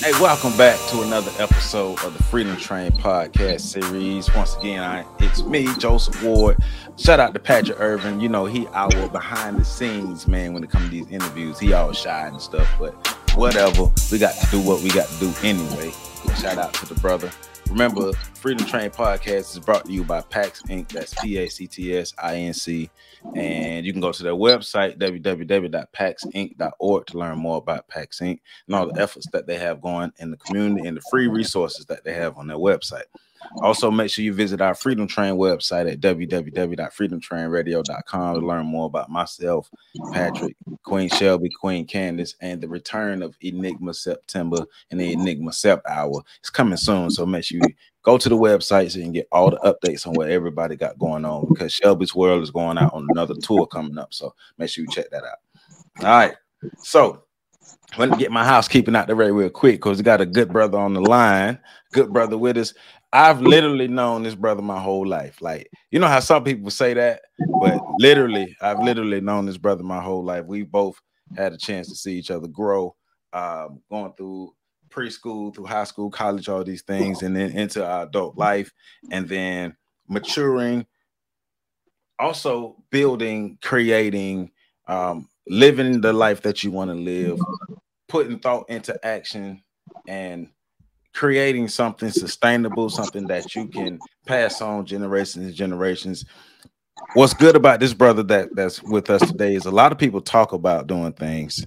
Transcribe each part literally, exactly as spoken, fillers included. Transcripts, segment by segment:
Hey, welcome back to another episode of the Freedom Train podcast series. Once again, I, it's me, Joseph Ward. Shout out to Patrick Irvin. You know, he our behind the scenes, man, when it comes to these interviews. He all shy and stuff, but whatever. We got to do what we got to do anyway. Shout out to the brother. Remember, Freedom Train podcast is brought to you by PAX Incorporated. That's P A C T S I N C. And you can go to their website, w w w dot pax inc dot org, to learn more about PAX Incorporated and all the efforts that they have going in the community and the free resources that they have on their website. Also, make sure you visit our Freedom Train website at w w w dot freedom train radio dot com to learn more about myself, Patrick, Queen Shelby, Queen Candace, and the return of Enigma September and the Enigma Sep Hour. It's coming soon, so make sure you go to the website so you can get all the updates on what everybody got going on, because Shelby's World is going out on another tour coming up, so make sure you check that out. All right, so let me get my housekeeping out the way real quick, because we got a good brother on the line, good brother with us. I've literally known this brother my whole life. Like, you know how some people say that, but literally, I've literally known this brother my whole life. We both had a chance to see each other grow, um, going through preschool, through high school, college, all these things, and then into our adult life, and then maturing, also building, creating, um, living the life that you want to live, putting thought into action, and creating something sustainable, something that you can pass on generations and generations. What's good about this brother that that's with us today is a lot of people talk about doing things.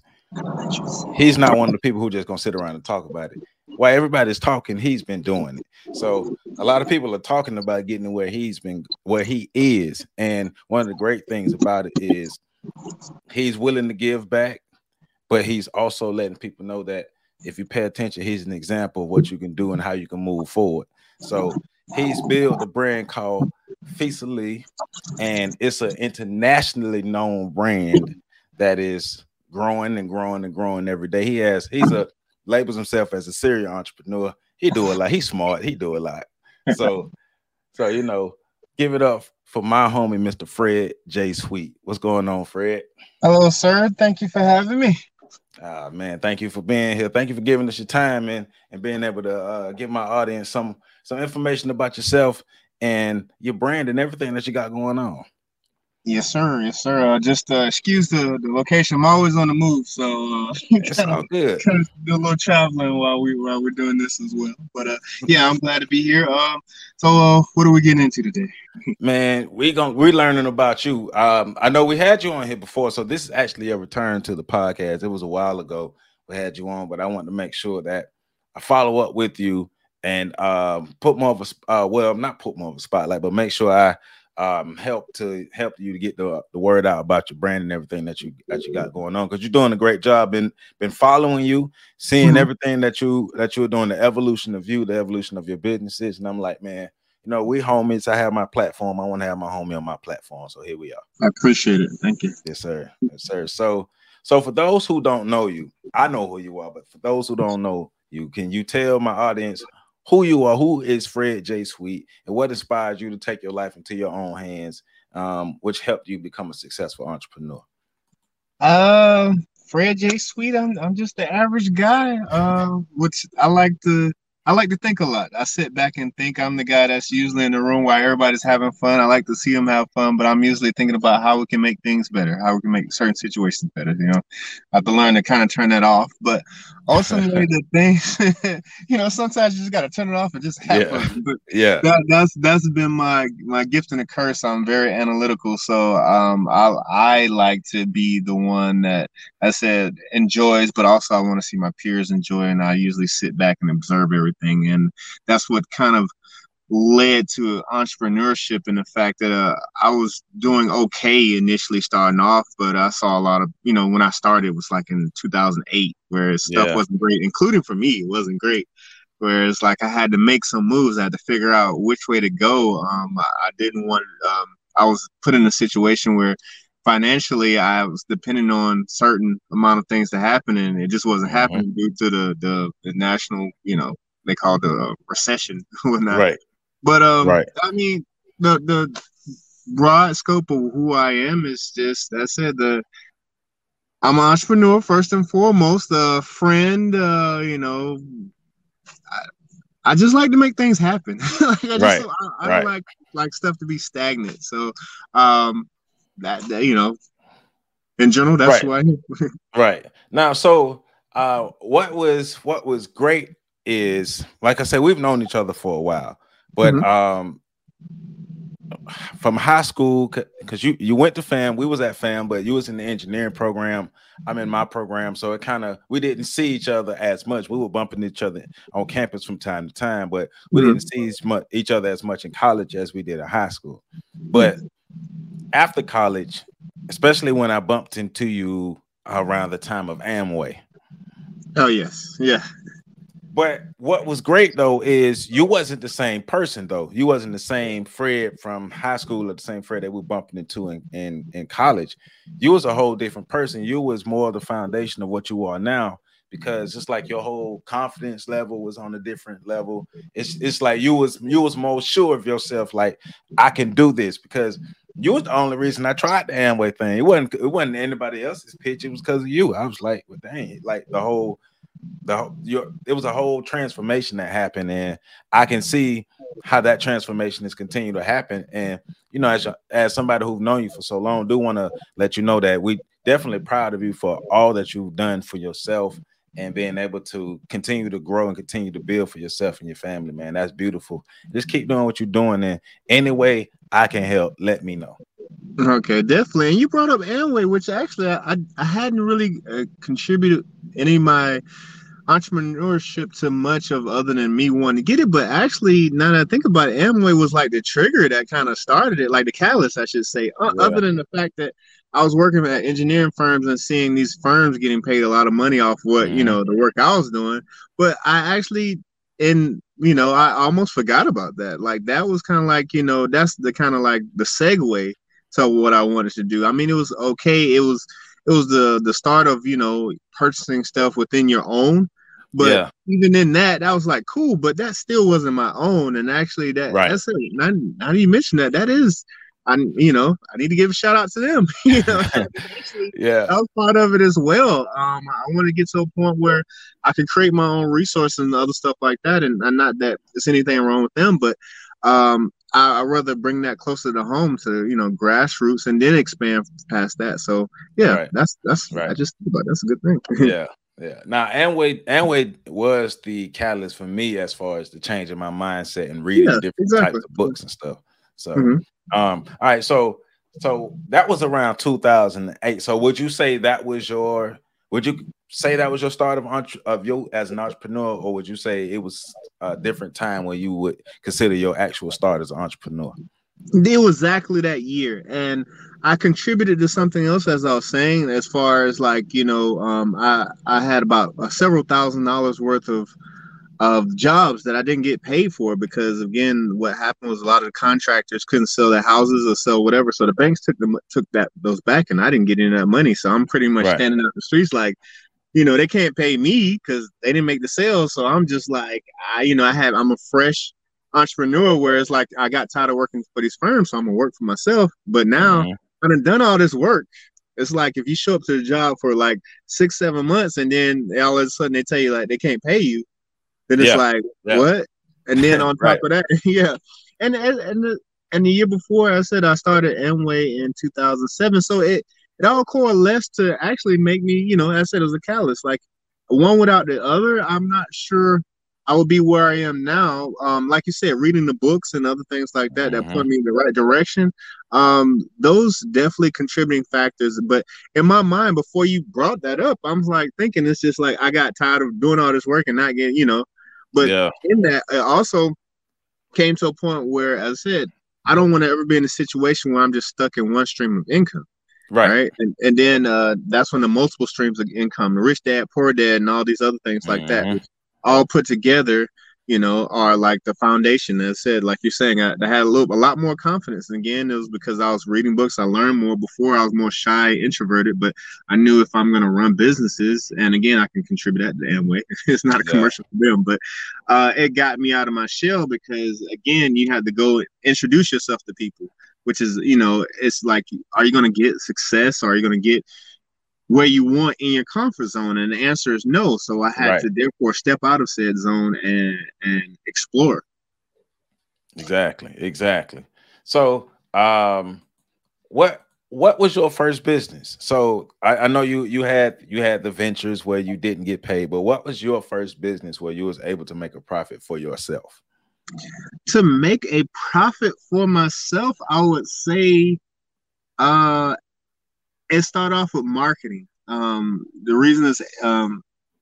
He's not one of the people who just gonna sit around and talk about it. While everybody's talking, he's been doing it. So a lot of people are talking about getting to where he's been, where he is. And one of the great things about it is he's willing to give back, but he's also letting people know that if you pay attention, he's an example of what you can do and how you can move forward. So he's built a brand called Feastily, and it's an internationally known brand that is growing and growing and growing every day. He has, he's a, labels himself as a serial entrepreneur. He do a lot. He's smart. He do a lot. So, so, you know, give it up for my homie, Mister Fred J. Sweet. What's going on, Fred? Hello, sir. Thank you for having me. Uh, man, thank you for being here. Thank you for giving us your time and, and being able to uh, give my audience some some information about yourself and your brand and everything that you got going on. Yes, sir. Yes, sir. Uh, just uh, excuse the, the location. I'm always on the move, so uh, it's all good. Trying to do a little traveling while we while we're doing this as well. But uh, yeah, I'm glad to be here. Um, so uh, what are we getting into today? Man, we going we're learning about you. Um, I know we had you on here before, so this is actually a return to the podcast. It was a while ago we had you on, but I wanted to make sure that I follow up with you and um, put more of a uh, well, not put more of a spotlight, but make sure I um, help to help you to get the, the word out about your brand and everything that you that you got going on, because you're doing a great job. Been been following you, seeing mm-hmm. everything that you that you're doing, the evolution of you, the evolution of your businesses, and I'm like, man, you know, we homies. I have my platform. I want to have my homie on my platform. So here we are. I appreciate it. Thank you. Yes, sir. Yes, sir. So, so for those who don't know you, I know who you are, but for those who don't know you, can you tell my audience who you are? Who is Fred J. Sweet, and what inspired you to take your life into your own hands, um, which helped you become a successful entrepreneur? Uh, Fred J. Sweet. I'm I'm just the average guy. Uh, which I like to. I like to think a lot. I sit back and think. I'm the guy that's usually in the room while everybody's having fun. I like to see them have fun, but I'm usually thinking about how we can make things better, how we can make certain situations better. You know, I have to learn to kind of turn that off. But ultimately, the things, you know, sometimes you just got to turn it off and just have yeah. fun. But yeah, that, that's that's been my my gift and a curse. I'm very analytical, so um, I I like to be the one that I said enjoys, but also I want to see my peers enjoy, and I usually sit back and observe everything. And that's what kind of led to entrepreneurship, and the fact that uh, I was doing okay initially starting off, but I saw a lot of, you know, when I started, it was like in two thousand eight, where stuff yeah. wasn't great, including for me, it wasn't great. Whereas like I had to make some moves, I had to figure out which way to go. Um, I didn't want, um, I was put in a situation where financially I was depending on certain amount of things to happen, and it just wasn't mm-hmm. happening due to the, the, the national, you know, they call it the recession or whatnot. Right. But um, right. I mean, the the broad scope of who I am is just, that's it. The I'm an entrepreneur first and foremost, a friend. Uh, you know, I, I just like to make things happen. like I just Right, I, I don't right, like like stuff to be stagnant. So, um, that, that you know, in general, that's right, why. right. Now, so uh, what was what was great is, like I said, we've known each other for a while, but Mhm. um, from high school, because you you went to FAM, we was at FAM, but you was in the engineering program. I'm in my program, so it kind of we didn't see each other as much. We were bumping each other on campus from time to time, but we Mhm. didn't see each, much, each other as much in college as we did in high school. But after college, especially when I bumped into you around the time of Amway. Oh yes, yeah. But what was great though is you wasn't the same person though. You wasn't the same Fred from high school or the same Fred that we bumping into in, in, in college. You was a whole different person. You was more the foundation of what you are now, because it's like your whole confidence level was on a different level. It's it's like you was you was more sure of yourself, like I can do this, because you was the only reason I tried the Amway thing. It wasn't it wasn't anybody else's pitch. It was because of you. I was like, well, dang, like the whole the your it was a whole transformation that happened, and I can see how that transformation is continuing to happen. And you know, as as somebody who've known you for so long, do want to let you know that we definitely proud of you for all that you've done for yourself and being able to continue to grow and continue to build for yourself and your family, man. That's beautiful. Just keep doing what you're doing, and any way I can help, let me know. Okay, definitely. And you brought up Amway, which actually I I, I hadn't really uh, contributed any of my entrepreneurship to much of other than me wanting to get it. But actually, now that I think about it, Amway was like the trigger that kind of started it, like the catalyst, I should say. Uh, Yeah. other than the fact that I was working at engineering firms and seeing these firms getting paid a lot of money off what, you Mm-hmm. know, the work I was doing. But I actually, in, you know, I almost forgot about that. Like that was kind of like, you know, that's the kind of like the segue to what I wanted to do. I mean, it was okay. It was, it was the the start of, you know, purchasing stuff within your own, but Yeah. even in that, that was like cool, but that still wasn't my own. And actually, that Right. that's it. Now, now that you mention that, that is, I you know, I need to give a shout out to them. you know, actually, Yeah. that was part of it as well. Um, I want to get to a point where I can create my own resources and other stuff like that, and, and not that there's anything wrong with them, but um, I, I'd rather bring that closer to home to, you know, grassroots and then expand past that. So yeah, Right. that's that's I Right. just but that's a good thing. Yeah, yeah. Now, Amway, Amway was the catalyst for me as far as the change in my mindset and yeah, reading different exactly. types of books and stuff. So, hmm um, all right. So, so that was around two thousand eight. So, would you say that was your? Would you say that was your start of entre- of you as an entrepreneur, or would you say it was a different time when you would consider your actual start as an entrepreneur? It was exactly that year, and I contributed to something else, as I was saying, as far as like you know, um, I I had about uh, several thousand dollars worth of of jobs that I didn't get paid for because again, what happened was a lot of the contractors couldn't sell their houses or sell whatever, so the banks took them took that those back, and I didn't get any of that money. So I'm pretty much Right. standing out the streets like, you know, they can't pay me because they didn't make the sales. So I'm just like, I, you know, I have I'm a fresh entrepreneur where it's like I got tired of working for these firms, so I'm gonna work for myself. But now Mm-hmm. I done done all this work. It's like if you show up to the job for like six, seven months and then all of a sudden they tell you like they can't pay you, then it's Yeah. like, Yeah. what? And then on top Right. of that, yeah. And and and the, and the year before, I said I started Amway in two thousand seven. So it it all coalesced to actually make me, you know, I said it was a catalyst. Like one without the other, I'm not sure I would be where I am now. Um, like you said, reading the books and other things like that that Mm-hmm. put me in the right direction. Um, those definitely contributing factors. But in my mind, before you brought that up, I'm like thinking it's just like I got tired of doing all this work and not getting, you know. But Yeah. in that, it also came to a point where, as I said, I don't want to ever be in a situation where I'm just stuck in one stream of income, Right. right? And and then uh, that's when the multiple streams of income, the rich dad, poor dad, and all these other things like that, Mm-hmm. which all put together, you know, are like the foundation. As I said, like you're saying, I, I had a little, a lot more confidence. And again, it was because I was reading books. I learned more. Before I was more shy, introverted, but I knew if I'm going to run businesses, and again, I can contribute that to Amway. It's not a Yeah. commercial for them, but uh, it got me out of my shell because again, you had to go introduce yourself to people, which is, you know, it's like, are you going to get success? Or are you going to get where you want in your comfort zone? And the answer is no. So I had Right. to therefore step out of said zone and and explore. Exactly. Exactly. So, um, what what was your first business? So I, I know you you had you had the ventures where you didn't get paid, but what was your first business where you was able to make a profit for yourself? To make a profit for myself, I would say uh it started off with marketing. Um the reason is um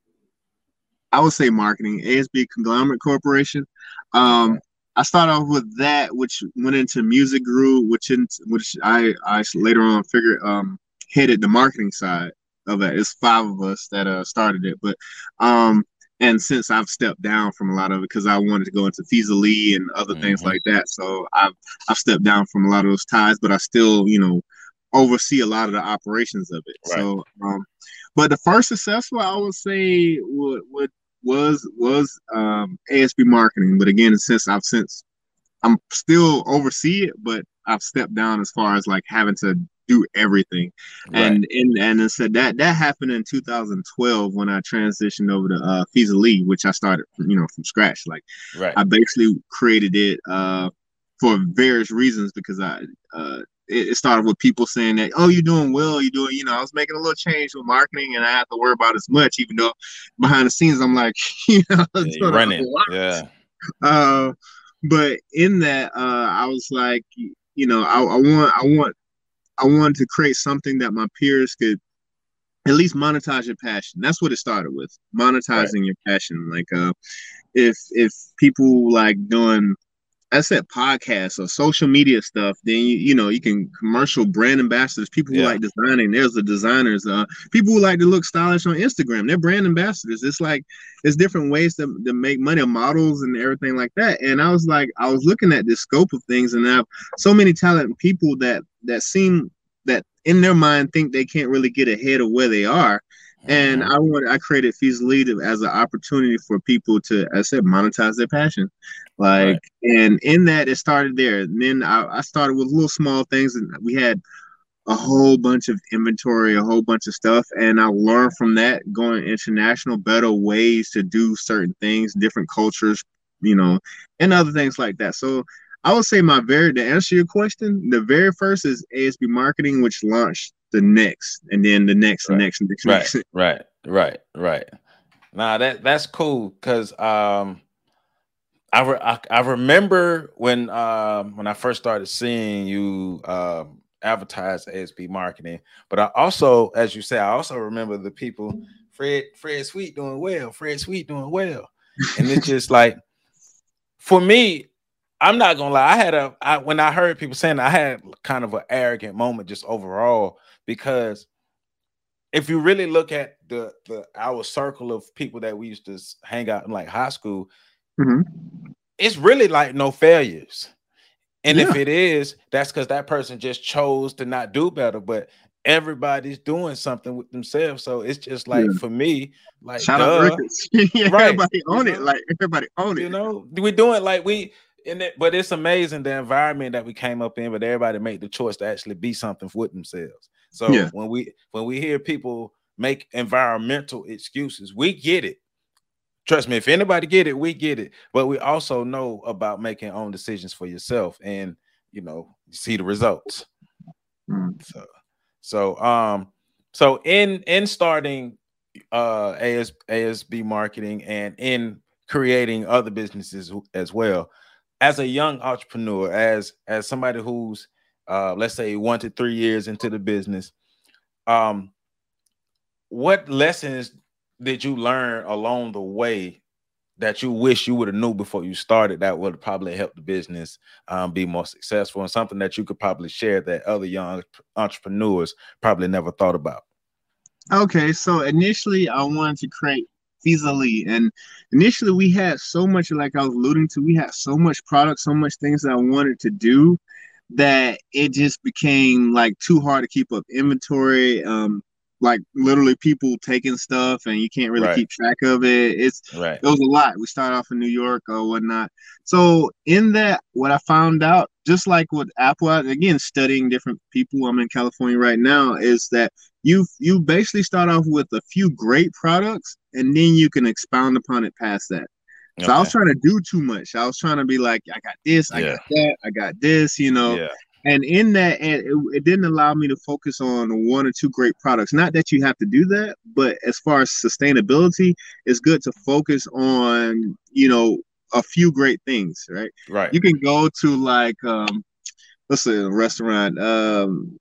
I would say marketing, A S B Conglomerate Corporation. Okay. Um I started off with that, which went into Music Group, which in, which I I later on figured um headed the marketing side of it. It's five of us that uh started it, but um and since I've stepped down from a lot of it because I wanted to go into Feasally and other things Mm-hmm. like that, so I've I've stepped down from a lot of those ties, but I still you know oversee a lot of the operations of it. Right. So, um, but the first successful I would say would, would was was um, A S B marketing. But again, since I've since I'm still oversee it, but I've stepped down as far as like having to do everything. Right. And and and it said that that happened in two thousand twelve when I transitioned over to uh Feasally, which I started you know from scratch. Like Right. I basically created it uh for various reasons because I uh it, it started with people saying that, oh, you're doing well, you're doing, you know, I was making a little change with marketing and I have to worry about as much, even though behind the scenes I'm like, you know, I was Yeah, you're doing a running. lot. Yeah. Uh, but in that, uh, I was like, you know, I, I want, I want, I wanted to create something that my peers could at least monetize your passion. That's what it started with, Right. monetizing your passion. Like, uh, if if people like doing I said podcasts or social media stuff, then you, you know you can commercial brand ambassadors, people who Yeah. like designing. There's the designers, uh, people who like to look stylish on Instagram. They're brand ambassadors. It's like it's different ways to, to make money, models and everything like that. And I was like, I was looking at this scope of things, and I have so many talented people that that seem that in their mind think they can't really get ahead of where they are. And Mm-hmm. I wanted, I created Feasally as an opportunity for people to, as I said, monetize their passion. Like, Right. and in that, it started there. And then I, I started with little small things, and we had a whole bunch of inventory, a whole bunch of stuff. And I learned from that going international, better ways to do certain things, different cultures, you know, and other things like that. So I would say my very, to answer your question, the very first is A S B Marketing, which launched the next, and then the next, and Right. next, and next, Right. next. Right. Right. Right. Nah, that that's cool because um I, re- I I remember when um when I first started seeing you um advertise A S B marketing, but I also, as you say, I also remember the people Fred Fred Sweet doing well, Fred Sweet doing well, and it's just like for me, I'm not gonna lie, I had a I, when I heard people saying that, I had kind of an arrogant moment just overall because if you really look at the the our circle of people that we used to s- hang out in like high school, Mm-hmm. it's really like no failures. And if Yeah. it is, that's because that person just chose to not do better. But everybody's doing something with themselves. So it's just like Yeah. for me, like, Shout out duh, records. Yeah, right. everybody You own it. know, Like everybody own it. you know, we're doing like we in it, but it's amazing the environment that we came up in, but everybody made the choice to actually be something with themselves. So Yeah. when we when we hear people make environmental excuses, we get it. Trust me, if anybody get it, we get it. But we also know about making own decisions for yourself, and you know, you see the results. Mm. So, so um, so in in starting uh A S, A S B marketing and in creating other businesses as well, as a young entrepreneur, as as somebody who's uh let's say one to three years into the business, um, what lessons did you learn along the way that you wish you would have knew before you started that would probably help the business um, be more successful, and something that you could probably share that other young entrepreneurs probably never thought about? Okay, so initially I wanted to create Feasally, and initially we had so much, like I was alluding to, we had so much product, so much things that I wanted to do that it just became like too hard to keep up inventory. Um, like literally people taking stuff and you can't really Right, keep track of it. It's right, it was a lot. We started off in New York or whatnot. So in that, what I found out just like with Apple, again, studying different people. I'm in California right now. Is that you you basically start off with a few great products, and then you can expound upon it past that. So I was Okay. trying to do too much. I was trying to be like, I got this, I Yeah. got that, I got this, you know. Yeah. And in that, and it, it didn't allow me to focus on one or two great products. Not that you have to do that, but as far as sustainability, it's good to focus on, you know, a few great things, right? Right. You can go to like, um, let's say a restaurant. Um,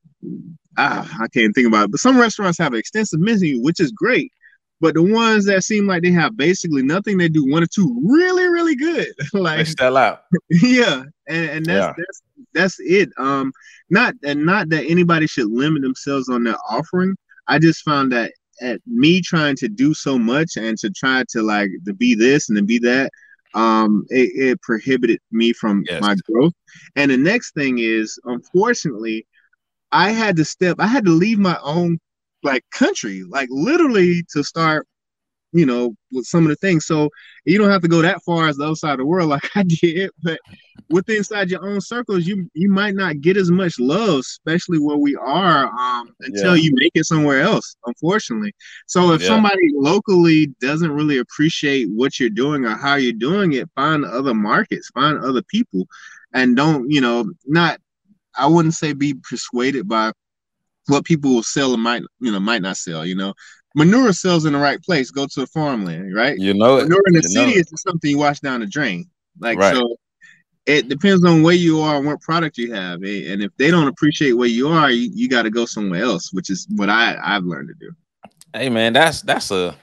ah, I can't think about it, but some restaurants have an extensive menu, which is great. But the ones that seem like they have basically nothing, they do one or two really, really good. They Like, sell out. yeah, and, and that's Yeah. that's that's it. Um, not and not that anybody should limit themselves on their offering. I just found that at me trying to do so much and to try to like to be this and to be that, um, it, it prohibited me from Yes. my growth. And the next thing is, unfortunately, I had to step, I had to leave my own like country, like literally to start, you know, with some of the things. So you don't have to go that far as the other side of the world like I did, but within inside your own circles, you you might not get as much love, especially where we are, um, until Yeah. you make it somewhere else, unfortunately. So if Yeah. somebody locally doesn't really appreciate what you're doing or how you're doing it, find other markets, find other people, and don't, you know, not, I wouldn't say be persuaded by what people will sell and might, you know, might not sell, you know. Manure sells in the right place. Go to a farmland, right? You know it. Manure in the You know city it. is just something you wash down the drain. Like, Right. so it depends on where you are and what product you have. eh, And if they don't appreciate where you are, you, you got to go somewhere else, which is what I, I've learned to do. Hey man, that's that's a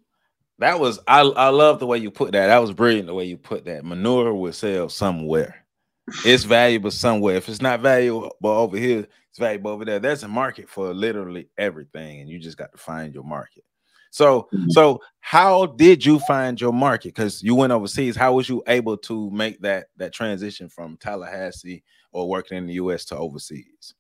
that was I I love the way you put that. That was brilliant the way you put that. Manure will sell somewhere. It's valuable somewhere. If it's not valuable over here, it's valuable over there. There's a market for literally everything, and you just got to find your market. So, Mhm. so how did you find your market? Because you went overseas. How was you able to make that that transition from Tallahassee or working in the U S to overseas?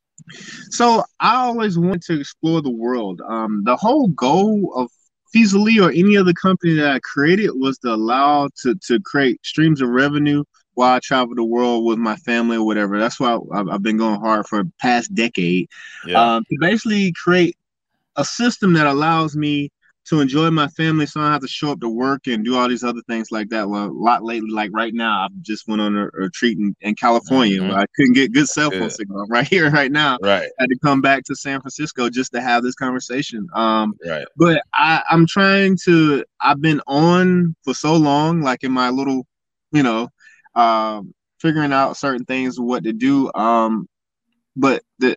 So I always want to explore the world. Um, the whole goal of Feasibly or any other company that I created was to allow to to create streams of revenue while I travel the world with my family or whatever. That's why I've, I've been going hard for the past decade, Yeah. um, to basically create a system that allows me to enjoy my family, so I don't have to show up to work and do all these other things like that. Well, a lot lately, like right now, I just went on a, a retreat in, in California Mhm. where I couldn't get good cell phone Good. signal. Right here, right now, Right. I had to come back to San Francisco just to have this conversation. Um, Right. but I, I'm trying to. I've been on for so long, like in my little, you know, um, figuring out certain things, what to do. Um, but the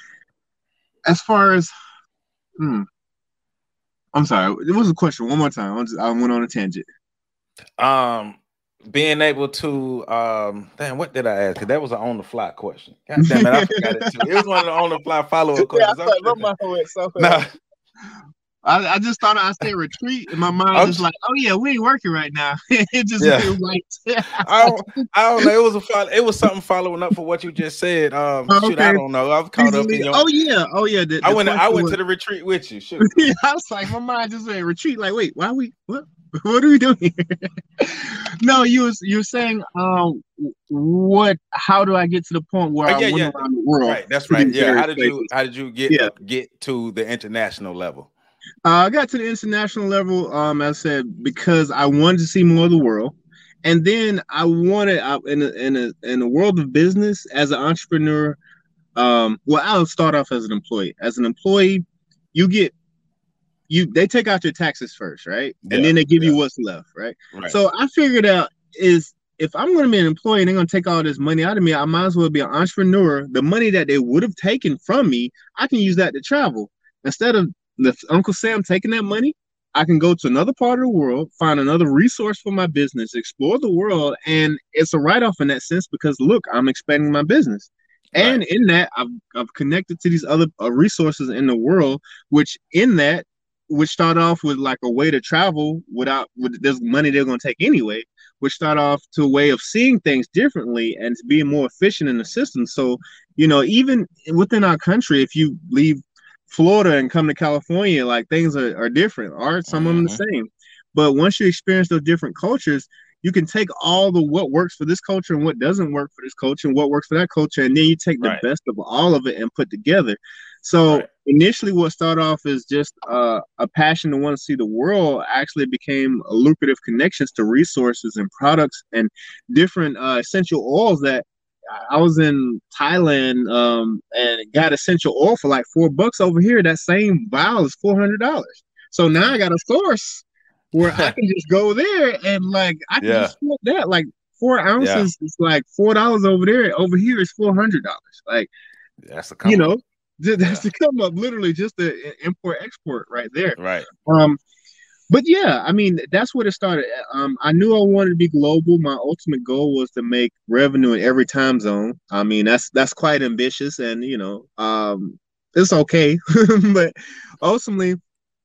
as far as hmm, I'm sorry. It was a question. One more time. I, just, I went on a tangent. Um, being able to um, damn, what did I ask? Because that was an on the fly question. God damn it, I forgot it too. It was one of the on the fly follow up questions. Yeah, I'm I thought tripping. my went so No, I, I just thought I said retreat, and my mind I'm just like, oh yeah, we ain't working right now. It just Yeah. it was like, I don't, I don't know. It was a follow, it was something following up for what you just said. Um, Oh, shoot, I okay. don't know. I've caught up in your. Oh yeah, oh yeah. The, I the went. I question went was- to the retreat with you. Shoot. Yeah, I was like, my mind just went retreat. Like, wait, why we what? What are we doing here? No, you was you're saying, um, what? How do I get to the point where Oh, I yeah, went yeah. around the world? Right. That's to right. these Yeah. How various did you? places? How did you get Yeah. up, get to the international level? Uh, I got to the international level, um, as I said, because I wanted to see more of the world, and then I wanted uh, in a, in a in the world of business as an entrepreneur. Um, well, I'll start off as an employee. As an employee, you get you they take out your taxes first, right? Yeah, And then they give yeah. you what's left, right? Right. So I figured out is if I'm going to be an employee and they're going to take all this money out of me, I might as well be an entrepreneur. The money that they would have taken from me, I can use that to travel. Instead of the Uncle Sam taking that money, I can go to another part of the world, find another resource for my business, explore the world, and it's a write-off in that sense because look, I'm expanding my business. And Right. in that, I've, I've connected to these other uh, resources in the world, which in that, which start off with like a way to travel without with this money they're going to take anyway, which start off to a way of seeing things differently and being more efficient in the system. So, you know, even within our country, if you leave Florida and come to California, like things are, are different, or some of them the Mhm. same. But once you experience those different cultures, you can take all the what works for this culture and what doesn't work for this culture and what works for that culture, and then you take the Right. best of all of it and put together. So Right. initially, what started off as just uh, a passion to want to see the world actually became a lucrative connections to resources and products and different uh, essential oils that I was in Thailand um, and got essential oil for like four bucks over here. That same vial is four hundred dollars. So now I got a source where I can just go there and like I can Yeah. just flip that. Like four ounces Yeah. is like four dollars over there. Over here is four hundred dollars. Like That's a come you know, up. th- that's Yeah. the come up. Literally just the import export right there. Right. Um, but yeah, I mean, that's where it started. Um, I knew I wanted to be global. My ultimate goal was to make revenue in every time zone. I mean, that's that's quite ambitious, and you know, um, it's okay. But ultimately,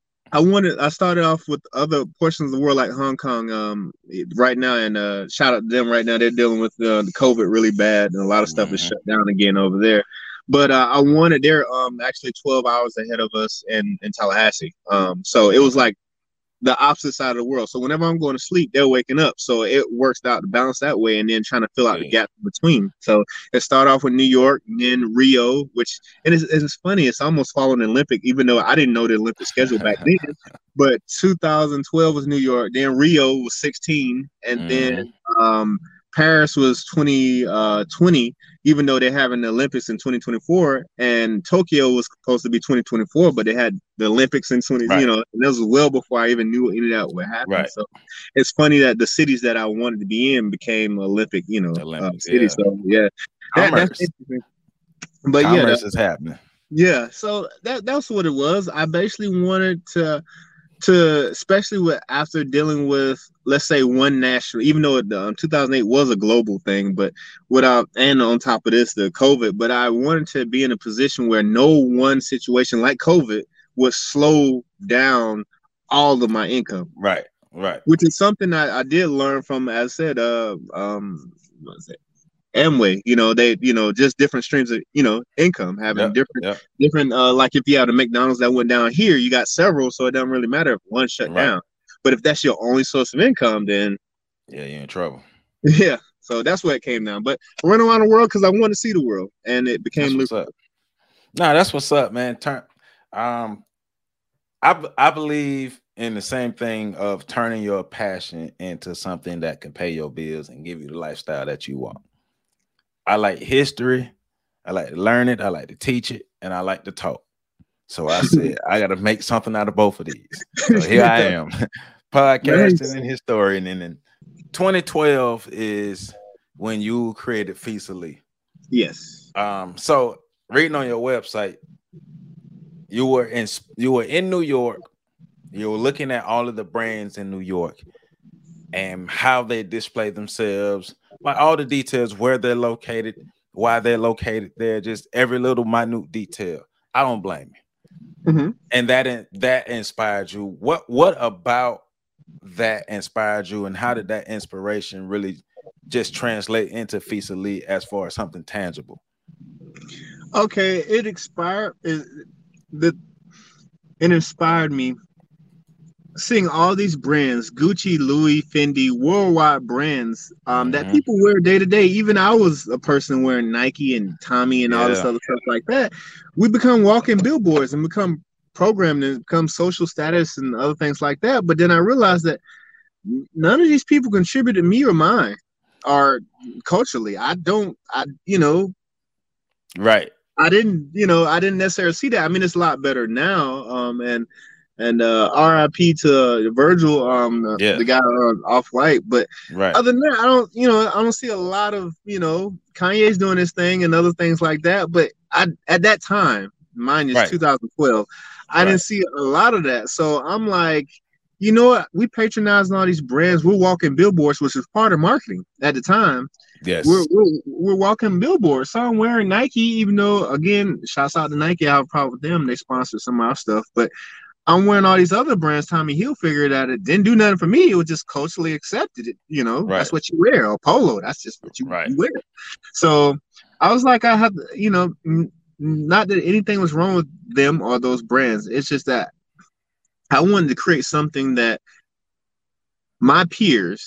I wanted. I started off with other portions of the world, like Hong Kong, um, right now, and uh, shout out to them right now. They're dealing with uh, the COVID really bad, and a lot of stuff is Mhm. shut down again over there. But uh, I wanted. They're um actually twelve hours ahead of us in in Tallahassee. Um, so it was Okay. like the opposite side of the world. So whenever I'm going to sleep, they're waking up. So it works out to balance that way, and then trying to fill out the Yeah. gap in between. So it started off with New York, and then Rio, which and it's, it's funny. It's almost following the Olympic, even though I didn't know the Olympic schedule back then. But two thousand twelve was New York. Then Rio was sixteen, and then Mhm. um, Paris was twenty twenty. Even though they're having the Olympics in twenty twenty-four, and Tokyo was supposed to be twenty twenty-four, but they had the Olympics in twenty, Right. you know, and this was well before I even knew any of that would happen. Right. So it's funny that the cities that I wanted to be in became Olympic, you know, uh, Olympics. cities. Yeah. So yeah, that, that's Commerce. interesting. But yeah, Commerce that, is happening. yeah. So that that's what it was. I basically wanted to to especially with after dealing with let's say one national, even though it, um, two thousand eight was a global thing, but without and on top of this the COVID, but I wanted to be in a position where no one situation like COVID would slow down all of my income, Right. Right. which is something I, I did learn from, as I said, uh, um, what was it? Amway, you know, they, you know, just different streams of, you know, income, having Yep. different, Yep. different, uh, like if you have a McDonald's that went down here, you got several, so it doesn't really matter if one shut Right. down. But if that's your only source of income, then Yeah, you're in trouble. yeah. So that's where it came down. But I run around the world because I want to see the world, and it became That's what's lucrative. up. No, that's what's up, man. Turn. Um, I b- I believe in the same thing of turning your passion into something that can pay your bills and give you the lifestyle that you want. I like history. I like to learn it. I like to teach it, and I like to talk. So I said, I got to make something out of both of these. So here I am, podcasting Nice. and historian. And then twenty twelve is when you created Feasibly. Yes. Um, so reading on your website, you were in you were in New York. You were looking at all of the brands in New York and how they display themselves, like all the details, where they're located, why they're located there, just every little minute detail. I don't blame you. Mm-hmm. And that in, that inspired you. What what about that inspired you, and how did that inspiration really just translate into Feasibly as far as something tangible? Okay, it expired. It, the it inspired me seeing all these brands, Gucci, Louis, Fendi, worldwide brands um, that Mhm. people wear day to day. Even I was a person wearing Nike and Tommy and all this Yeah. other stuff like that. We become walking billboards and become programmed and become social status and other things like that. But then I realized that none of these people contribute to me or mine, or culturally. I don't, I, you know, Right. I didn't, you know, I didn't necessarily see that. I mean, it's a lot better now. Um, and and uh, R I P to Virgil, um, the, Yeah. the guy on Off White. But Right. other than that, I don't, you know, I don't see a lot of, you know, Kanye's doing this thing and other things like that. But I, at that time, mine is Right. two thousand twelve, I Right. didn't see a lot of that. So I'm like, you know what? We patronizing all these brands. We're walking billboards, which is part of marketing at the time. Yes. We're, we're we're walking billboards. So I'm wearing Nike, even though, again, shouts out to Nike. I have a problem with them. They sponsor some of our stuff, but I'm wearing all these other brands. Tommy Hilfiger, that it didn't do nothing for me. It was just culturally accepted. It, you know, Right. that's what you wear. Or polo, that's just what you, Right. you wear. So I was like, I have, you know, n- not that anything was wrong with them or those brands. It's just that I wanted to create something that my peers,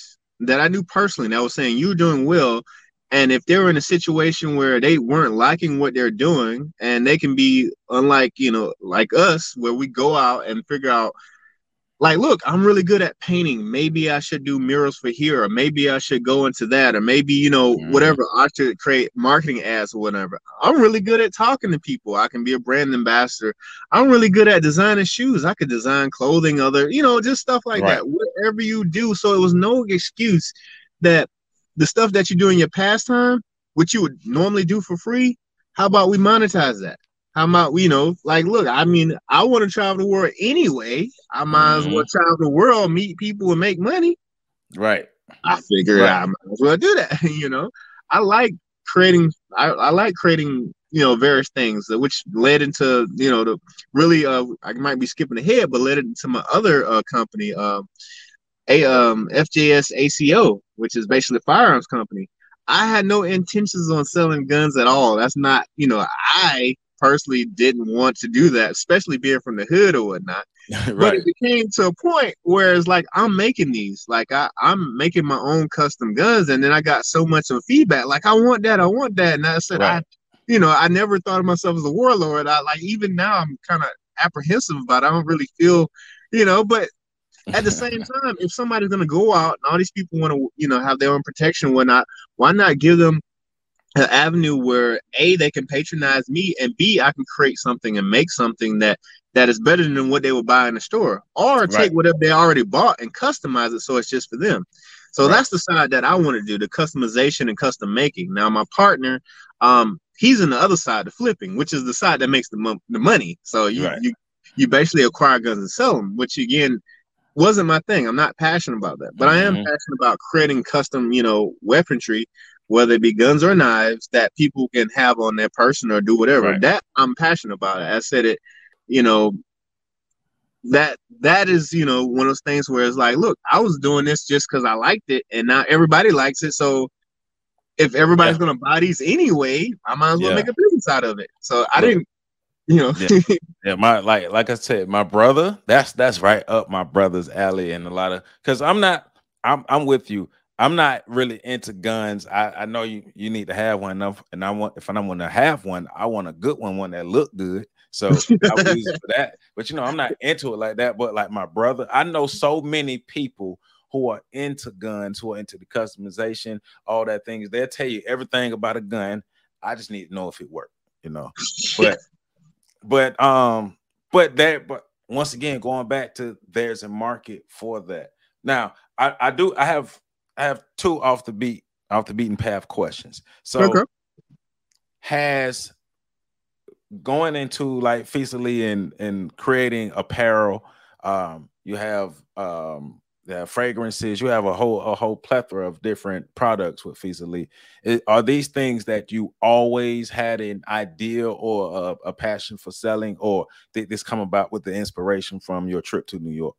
that I knew personally that was saying you're doing well. And if they're in a situation where they weren't liking what they're doing, and they can be unlike, you know, like us, where we go out and figure out, like, look, I'm really good at painting. Maybe I should do murals for here, or maybe I should go into that, or maybe, you know, Mhm. whatever, I should create marketing ads or whatever. I'm really good at talking to people. I can be a brand ambassador. I'm really good at designing shoes. I could design clothing, other, you know, just stuff like Right. that. Whatever you do. So it was no excuse that the stuff that you do in your pastime, which you would normally do for free, how about we monetize that? How about, you know, like, look, I mean, I want to travel the world anyway. I might as well Mhm. travel the world, meet people, and make money. Right. I figured Right. I might as well do that. You know, I like creating. I, I like creating. You know, various things, uh, which led into, you know, the really. Uh, I might be skipping ahead, but led into my other uh, company, um, a um, F J S A C O, which is basically a firearms company. I had no intentions on selling guns at all. That's not, you know, I personally didn't want to do that, especially being from the hood or whatnot. But it Right. became to a point where it's like I'm making these, like I, I'm making my own custom guns, and then I got so much of feedback, like I want that, I want that, and I said I, Right. you know, I never thought of myself as a warlord. I like even now I'm kind of apprehensive about it. I don't really feel, you know, but at the same time, if somebody's gonna go out and all these people want to, you know, have their own protection and whatnot, why not give them an avenue where A, they can patronize me, and B, I can create something and make something that that is better than what they would buy in the store, or take Right. whatever they already bought and customize it so it's just for them. So Right. that's the side that I want to do, the customization and custom making. Now my partner, um, he's in the other side, the flipping, which is the side that makes the, mo- the money. So you Right. you you basically acquire guns and sell them, which again wasn't my thing. I'm not passionate about that, but I am Mhm. passionate about creating custom, you know, weaponry, whether it be guns or knives that people can have on their person or do whatever. Right. That I'm passionate about it. I said it, you know, that that is, you know, one of those things where it's like, look, I was doing this just because I liked it, and now everybody likes it. So if everybody's Yeah. gonna buy these anyway, I might as well make Yeah. a business out of it. So I Look. didn't, you know. Yeah. Yeah, my like like I said, my brother, that's that's right up my brother's alley, and a lot of because I'm not, I'm I'm with you. I'm not really into guns. I, I know you you need to have one enough, and I want if I want to have one, I want a good one, one that look good. So I would use it for that. But you know, I'm not into it like that. But like my brother, I know so many people who are into guns, who are into the customization, all that things. They'll tell you everything about a gun. I just need to know if it worked, you know. But but um, but that but once again, going back to there's a market for that. Now, I, I do I have I have two off the beat, off the beaten path questions. Okay. So has going into like Feasibly and and creating apparel, um, you have um the fragrances, you have a whole a whole plethora of different products with Feasibly. Are these things that you always had an idea or a, a passion for selling, or did this come about with the inspiration from your trip to New York?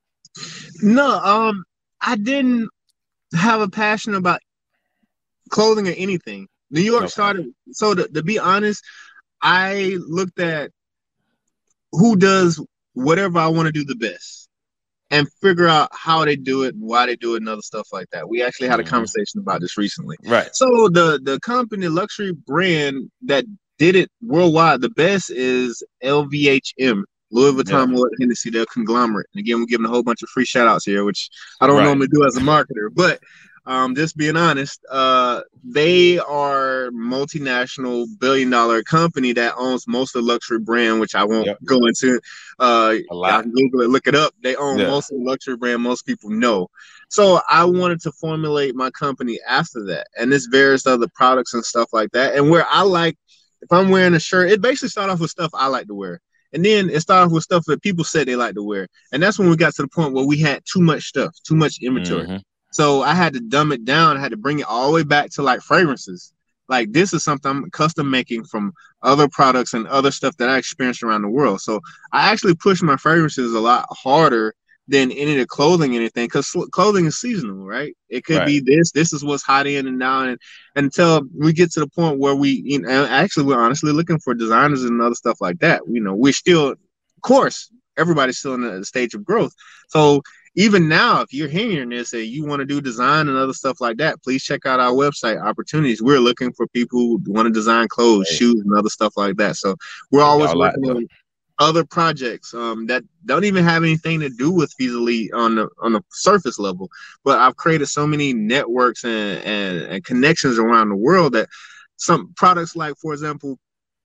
No, um, I didn't have a passion about clothing or anything. New York Okay. started. So to, to be honest, I looked at who does whatever I want to do the best and figure out how they do it and why they do it and other stuff like that. We actually had a Mhm. conversation about this recently. Right. So the the company luxury brand that did it worldwide the best is L V H M. Louis Yeah. Vuitton, Moet Hennessy, they're a conglomerate. And again, we're giving a whole bunch of free shout outs here, which I don't Right. normally do as a marketer. But um, just being honest, uh, they are multinational billion dollar company that owns most of the luxury brand, which I won't Yep. go into. Uh, A y'all lot. can Google it, look it up. They own Yeah. most of the luxury brand most people know. So I wanted to formulate my company after that, and this various other products and stuff like that. And where I like, if I'm wearing a shirt, it basically start off with stuff I like to wear. And then it started off with stuff that people said they like to wear. And that's when we got to the point where we had too much stuff, too much inventory. Mm-hmm. So I had to dumb it down. I had to bring it all the way back to like fragrances. Like this is something I'm custom making from other products and other stuff that I experienced around the world. So I actually push my fragrances a lot harder than any of the clothing, anything, because clothing is seasonal, right? It could Right. be this, this is what's hot in and down, and until we get to the point where we, you know, actually we're honestly looking for designers and other stuff like that. You know, we're still, of course, everybody's still in the stage of growth. So even now, if you're hearing this and you want to do design and other stuff like that, please check out our website opportunities. We're looking for people who want to design clothes, hey. shoes, and other stuff like that. So we're always Y'all working like on other projects um, that don't even have anything to do with Feasibly on the on the surface level. But I've created so many networks and, and, and connections around the world that some products like, for example,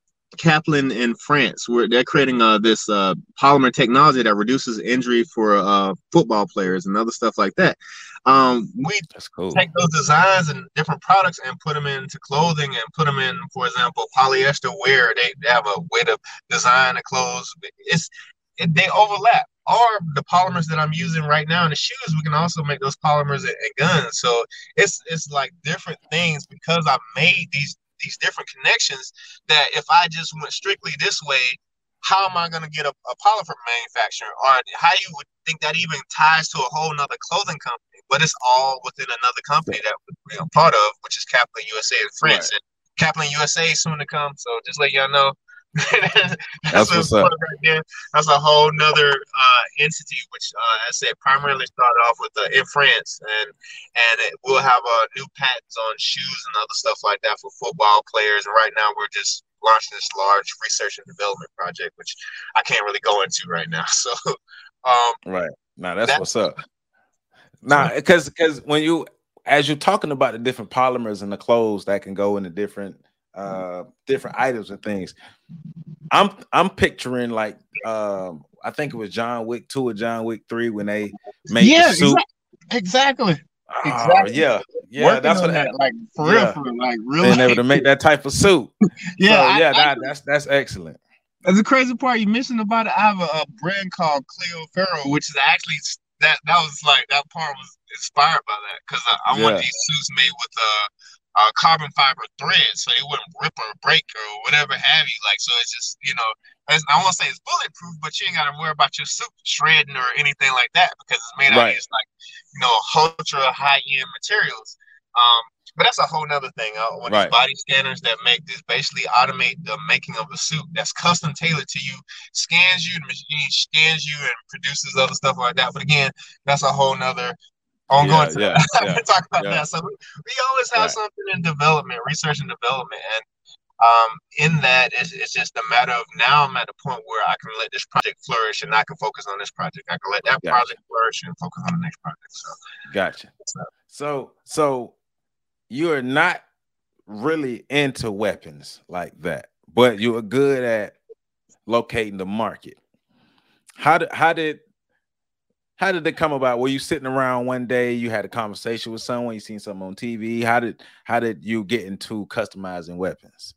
Kaplan in France, where they're creating uh, this uh, polymer technology that reduces injury for uh, football players and other stuff like that. Um, we That's cool. take those designs and different products and put them into clothing and put them in, for example, polyester wear. They, they have a way to design the clothes. It's it, they overlap. Or the polymers that I'm using right now in the shoes, we can also make those polymers in, in guns. So it's it's like different things because I made these. these different connections that if I just went strictly this way, how am I going to get a, a polymer manufacturer? Or how you would think that even ties to a whole nother clothing company, but it's all within another company that we're a part of, which is Kaplan U S A in France. Right. And Kaplan U S A is soon to come. So just let y'all know. that's, that's what's up. Right there. That's a whole nother uh, entity, which uh, I said primarily started off with uh, in France, and and it, we'll have uh, new patents on shoes and other stuff like that for football players. And right now, we're just launching this large research and development project, which I can't really go into right now. So, um, right now, that's, that's what's up. Now, because because when you as you're talking about the different polymers and the clothes that can go into different. Uh, different items and things. I'm I'm picturing like um, I think it was John Wick two or John Wick three when they made yeah, the suit. Exactly. Oh, exactly. Yeah, yeah. Working that's what that, like for yeah. real, for real, like really. Being able to make that type of suit. yeah, so, I, yeah. I, that, that's that's excellent. That's the crazy part you mentioned about it. I have a, a brand called Cleo Ferro, which is actually that that was like that part was inspired by that because I, I yeah. want these suits made with uh. Uh, carbon fiber thread, so it wouldn't rip or break or whatever have you. Like, so it's just, you know, I won't say it's bulletproof, but you ain't got to worry about your suit shredding or anything like that because it's made out of these, like, you know, ultra high end materials. Um, but that's a whole nother thing. I want right. these body scanners that make this basically automate the making of a suit that's custom tailored to you, scans you, the machine scans you, and produces other stuff like that. But again, that's a whole nother. Ongoing yeah, to yeah, yeah, talk about yeah. that. So we, we always have right. something in development, research and development. And um, in that, it's, it's just a matter of now I'm at the point where I can let this project flourish and I can focus on this project. I can let that gotcha. project flourish and focus on the next project. So, gotcha. So, so, so you're not really into weapons like that, but you are good at locating the market. How did, how did, How did it come about? Were you sitting around one day, you had a conversation with someone, you seen something on T V? How did how did you get into customizing weapons?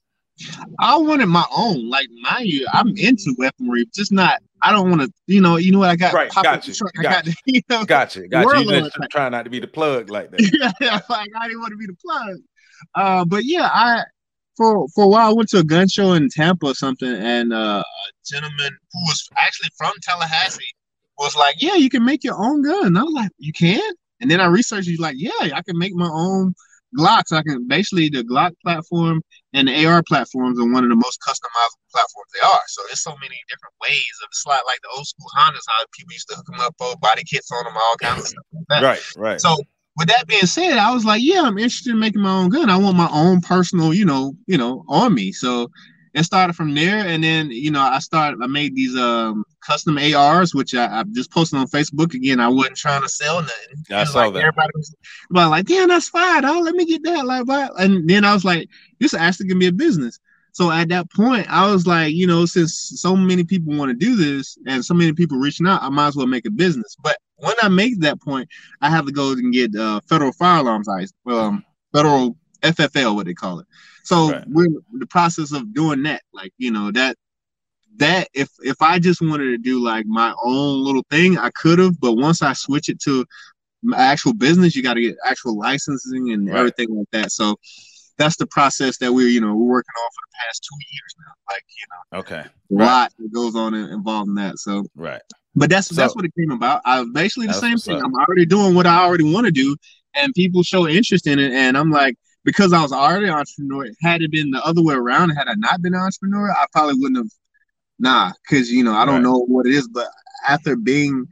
I wanted my own. Like, mind you, I'm into weaponry, just not. I don't want to, you know. You know what I got? Right, got you. I got, you. you know, gotcha, gotcha. You just trying not to be the plug like that. yeah, yeah, like I didn't want to be the plug. Uh, but yeah, I for for a while I went to a gun show in Tampa or something, and uh, a gentleman who was actually from Tallahassee was like, yeah, you can make your own gun. And I was like, you can? And then I researched, he's like, yeah, I can make my own Glocks. I can basically, the Glock platform and the A R platforms are one of the most customizable platforms they are. So there's so many different ways of it's like, like the old school Hondas, how people used to hook them up, throw body kits on them, all kinds of stuff like that. Right, right. So with that being said, I was like, yeah, I'm interested in making my own gun. I want my own personal, you know, you know, army. So it started from there, and then you know I started. I made these um custom A Rs, which I, I just posted on Facebook. Again, I wasn't trying to sell nothing. I saw like, that. Everybody was like, "Damn, that's fine. Oh, let me get that." Like, blah. And then I was like, "This actually can be a business." So at that point, I was like, you know, since so many people want to do this, and so many people reaching out, I might as well make a business. But when I make that point, I have to go and get uh, federal firearms license, um, federal F F L, what they call it. So right. we're in the process of doing that. Like, you know, that that if if I just wanted to do like my own little thing, I could have. But once I switch it to my actual business, you got to get actual licensing and right. everything like that. So that's the process that we're, you know, we're working on for the past two years now. Like, you know, okay, a right. lot that goes on in, involved in that. So right. But that's so, that's what it came about. I basically the same thing. Up. I'm already doing what I already want to do, and people show interest in it. And I'm like, because I was already an entrepreneur, had it been the other way around, had I not been an entrepreneur, I probably wouldn't have. Nah, because you know I don't right. know what it is. But after being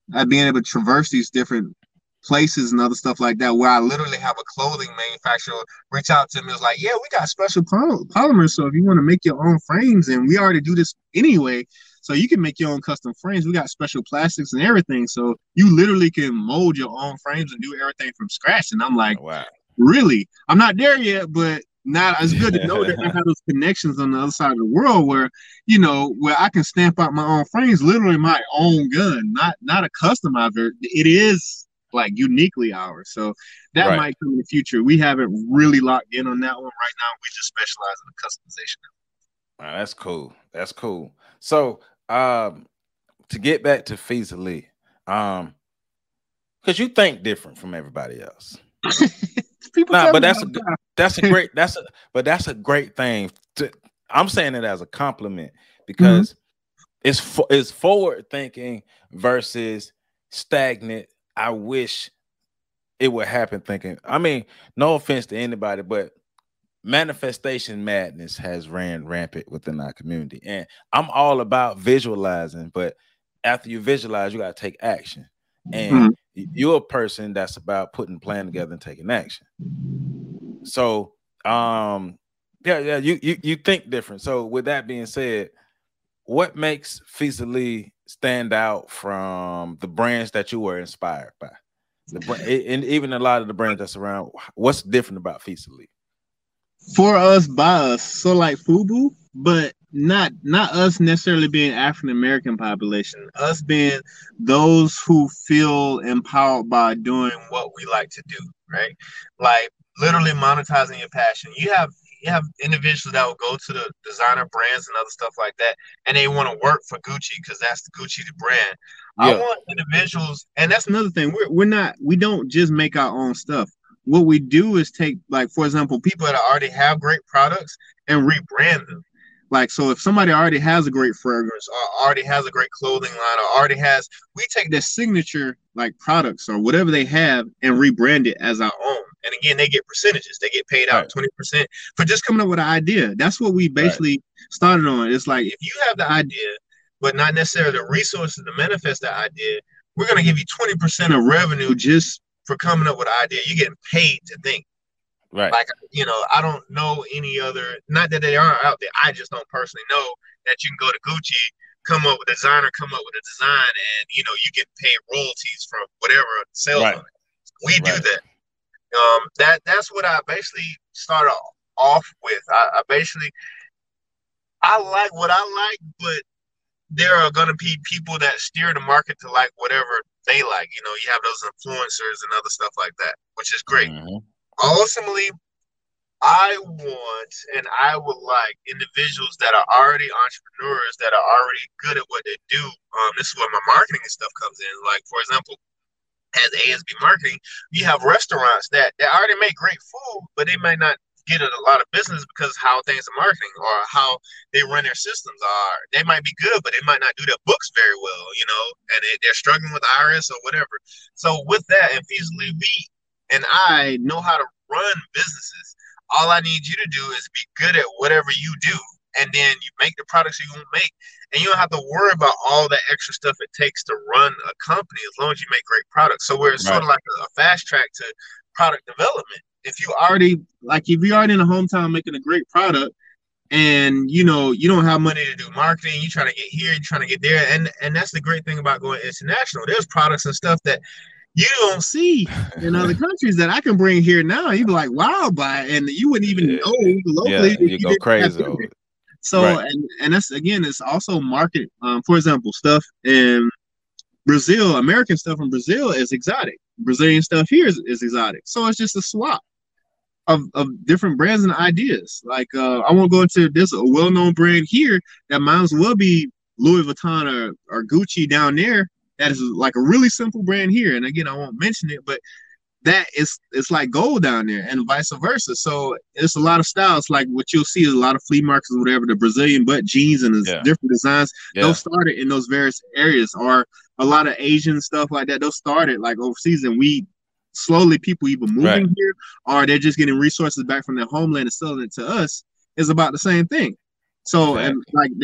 at being able to traverse these different places and other stuff like that, where I literally have a clothing manufacturer reach out to me. It's like, yeah, we got special poly- polymers. So if you want to make your own frames, and we already do this anyway, so you can make your own custom frames. We got special plastics and everything. So you literally can mold your own frames and do everything from scratch. And I'm like, wow, really? I'm not there yet, but now it's good to know that I have those connections on the other side of the world where, you know, where I can stamp out my own frames, literally my own gun, not not a customizer. It is like uniquely ours. So that right. might come in the future. We haven't really locked in on that one right now. We just specialize in the customization. Wow, that's cool. That's cool. So um to get back to Feasily, um, because you think different from everybody else. People nah, tell but me that's a all the good- time. that's a great that's a but that's a great thing. To, I'm saying it as a compliment because it's fo- it's forward thinking versus stagnant. I wish it would happen thinking. I mean, no offense to anybody, but manifestation madness has ran rampant within our community, and I'm all about visualizing. But after you visualize, you got to take action, and Mhm. y- you're a person that's about putting a plan together and taking action. So, um, yeah, yeah, you you you think different. So, with that being said, what makes Feasily stand out from the brands that you were inspired by? The brand, and even a lot of the brands that's around. What's different about Feasily? For us, by us, so like FUBU, but not not us necessarily being African American population. Us being those who feel empowered by doing what we like to do, right? Like literally monetizing your passion. You have you have individuals that will go to the designer brands and other stuff like that, and they want to work for Gucci because that's the Gucci the brand. I Yeah, want individuals, and that's another thing. We're we're not we don't just make our own stuff. What we do is take, like, for example, people that already have great products and rebrand them. Like, so if somebody already has a great fragrance or already has a great clothing line or already has, we take their signature like products or whatever they have and rebrand it as our own. And again, they get percentages. They get paid out right, twenty percent for just coming up with an idea. That's what we right, basically started on. It's like, if you have the idea, but not necessarily the resources to manifest that idea, we're going to give you twenty percent of revenue just for coming up with an idea. You're getting paid to think. right, Like, you know, I don't know any other, not that they are out there, I just don't personally know that you can go to Gucci, come up with a designer, come up with a design, and, you know, you get paid royalties from whatever sales right, on it. We do right, that. Um, that That's what I basically started off with. I, I basically, I like what I like, but there are going to be people that steer the market to like whatever they like. You know, you have those influencers and other stuff like that, which is great. mm-hmm. Ultimately, I want and I would like individuals that are already entrepreneurs that are already good at what they do. Um, this is where my marketing and stuff comes in. Like, for example, as A S B marketing, you have restaurants that, that already make great food, but they might not get a lot of business because how things are marketing or how they run their systems are. They might be good, but they might not do their books very well, you know, and they, they're struggling with I R S or whatever. So with that, and Feasily, we and I know how to run businesses. All I need you to do is be good at whatever you do, and then you make the products you want to make, and you don't have to worry about all the extra stuff it takes to run a company as long as you make great products. So we're sort Right, of like a, a fast track to product development. If you already like if you're already in a hometown making a great product, and you know you don't have money to do marketing, you're trying to get here, you're trying to get there, and and that's the great thing about going international. There's products and stuff that you don't see in other countries that I can bring here now. You'd be like, wow, by and you wouldn't even yeah, know locally yeah, if you you go didn't have crazy it. over it. So Right, and and that's again, it's also market. Um, for example, stuff in Brazil, American stuff in Brazil is exotic. Brazilian stuff here is, is exotic. So it's just a swap of, of different brands and ideas. Like uh, I won't go into this a well-known brand here that might as well be Louis Vuitton or, or Gucci down there. That is like a really simple brand here. And again, I won't mention it, but that is it's like gold down there and vice versa. So it's a lot of styles. Like what you'll see is a lot of flea markets or whatever, the Brazilian butt jeans and the yeah, different designs, yeah, those started in those various areas, or a lot of Asian stuff like that. Those started like overseas, and we slowly people either right, moving here or they're just getting resources back from their homeland and selling it to us is about the same thing. So and exactly. like there's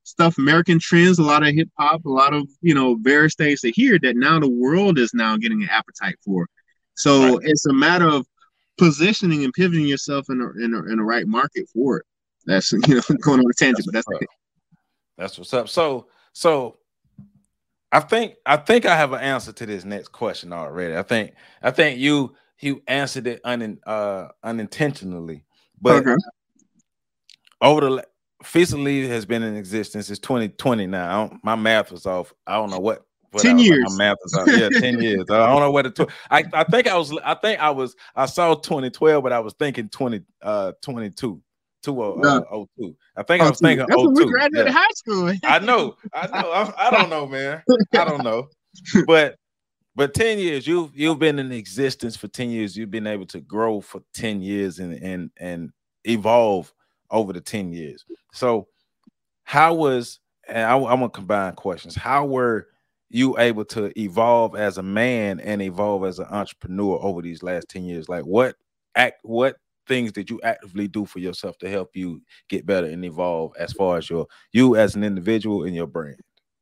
stuff, American trends, a lot of hip hop, a lot of, you know, various things to hear that now the world is now getting an appetite for. So Right. it's a matter of positioning and pivoting yourself in a, in a, in the right market for it. That's, you know, going on a tangent, That's but that's what's it. up. That's what's up. So, so I think I think I have an answer to this next question already. I think I think you you answered it un, uh, unintentionally, but Okay. over the Feast Elite has been in existence since twenty twenty now. I don't, my math was off. I don't know what. What ten I was like, years. my math was off. Yeah, ten years. I don't know what it took. I, I think I was. I think I was. I saw twenty twelve, but I was thinking twenty uh twenty-two. two oh, No. uh, oh two. I think Oh, I was two. thinking That's oh when we two. graduated Yeah. high school. I know. I know. I, I don't know, man. I don't know. But but ten years, you've you've been in existence for ten years. You've been able to grow for ten years and and and evolve over the ten years. So how was, and I, I'm gonna combine questions. How were you able to evolve as a man and evolve as an entrepreneur over these last ten years? Like what act what things did you actively do for yourself to help you get better and evolve as far as your you as an individual and your brand?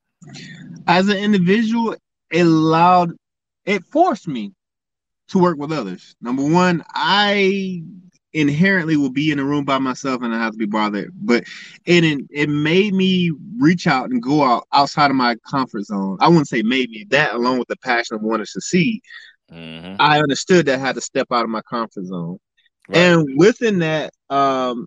As an individual, it allowed, it forced me to work with others. Number one, I inherently will be in a room by myself and I have to be bothered, but it it made me reach out and go out outside of my comfort zone. I wouldn't say maybe that, along with the passion of wanting to succeed. Mm-hmm. I understood that I had to step out of my comfort zone, Right. and within that, um,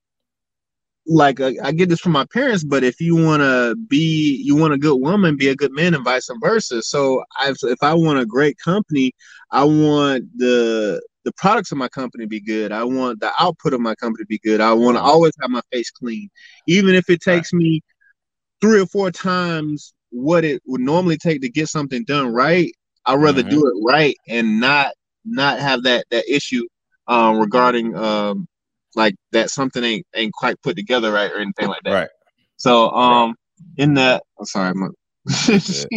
like I, I get this from my parents, but if you want to be, you want a good woman, be a good man, and vice versa. So I, if I want a great company, I want the the products of my company to be good. I want the output of my company to be good. I want to Mhm. always have my face clean, even if it takes Right. me three or four times what it would normally take to get something done right. I'd rather Mhm. do it right and not not have that that issue um, regarding um, like that something ain't ain't quite put together right or anything like that. Right. So Right. um, in that, I'm sorry, my You good.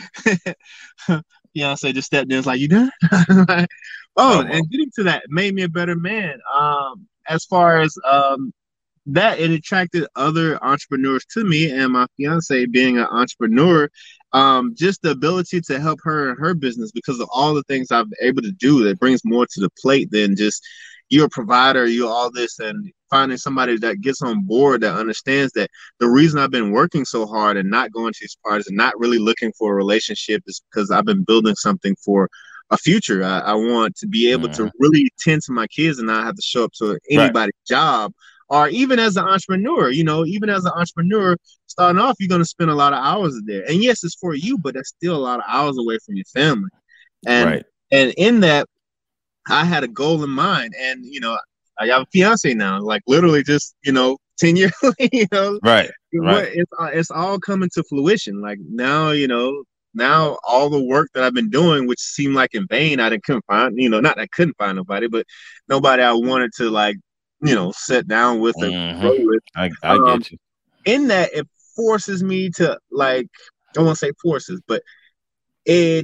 fiance just stepped in. It's like, you done? Like, oh, Almost. and getting to that made me a better man. Um, as far as um that, it attracted other entrepreneurs to me, and my fiance being an entrepreneur, um, just the ability to help her in her business because of all the things I've been able to do, that brings more to the plate than just you're a provider, you're all this, and finding somebody that gets on board that understands that the reason I've been working so hard and not going to these parties and not really looking for a relationship is because I've been building something for a future. I, I want to be able Mhm. to really tend to my kids and not have to show up to Right. anybody's job. Or even as an entrepreneur, you know, even as an entrepreneur, starting off, you're going to spend a lot of hours there. And yes, it's for you, but that's still a lot of hours away from your family. And Right. and in that, I had a goal in mind. And, you know, I got a fiance now, like literally just, you know, ten years, you know, Right. what Right. it's, uh, it's all coming to fruition. Like now, you know, now all the work that I've been doing, which seemed like in vain, I didn't couldn't find, you know, not that I couldn't find nobody, but nobody I wanted to like, you know, sit down with and grow Mhm. with. I I Um, get you. in that, it forces me to like, I won't say forces, but it